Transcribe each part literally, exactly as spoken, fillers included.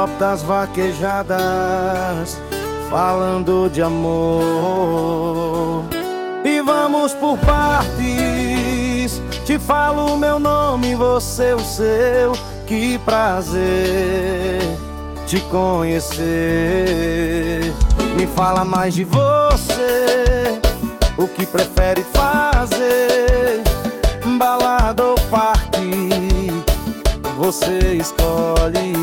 top das vaquejadas, falando de amor. E vamos por partes, te falo meu nome, você o seu. Que prazer te conhecer. Me fala mais de você, o que prefere fazer, balada ou party, você escolhe.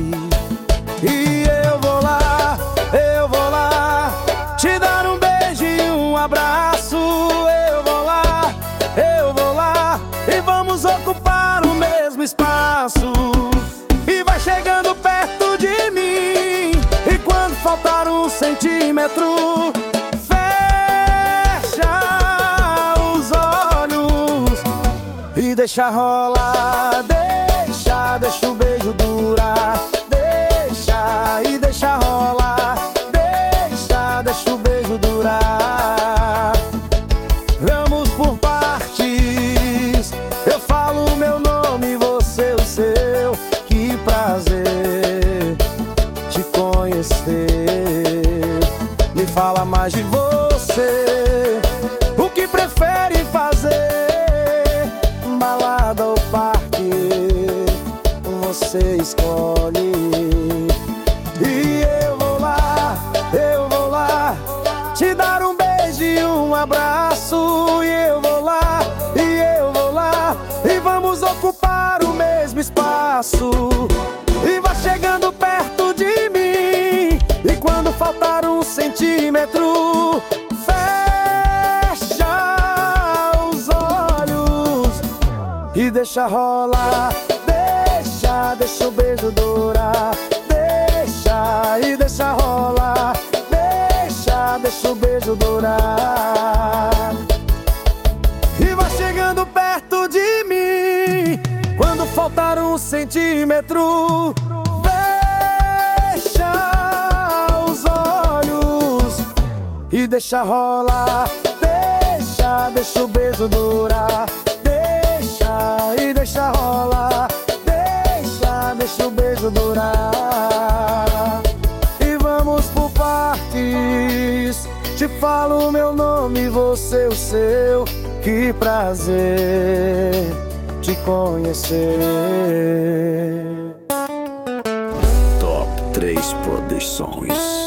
E eu vou lá, eu vou lá, te dar um beijo e um abraço. Eu vou lá, eu vou lá, e vamos ocupar o mesmo espaço. E vai chegando perto de mim, e quando faltar um centímetro, fecha os olhos e deixa rolar. Deixa, deixa o beijo durar. Deixa e deixa rolar. Deixa, deixa o beijo durar. Vamos por partes, eu falo o meu nome, você o seu. Que prazer te conhecer. Me fala mais de você, o que prefere fazer, balada ou parque, você escolhe. E eu vou lá, eu vou lá, te dar um beijo e um abraço. E eu vou lá, e eu vou lá, e vamos ocupar o mesmo espaço. E vai chegando perto de mim, e quando faltar um centímetro, fecha os olhos e deixa rolar. Deixa, deixa o beijo durar. Deixa e deixa rolar. Deixa, deixa o beijo durar. E vai chegando perto de mim, quando faltar um centímetro, fecha os olhos e deixa rolar. Deixa, deixa o beijo durar. Deixa e deixa rolar. Deixa, deixa o beijo durar. E vamos por partes, te falo o meu nome, você o seu. Que prazer te conhecer. Top três Produções.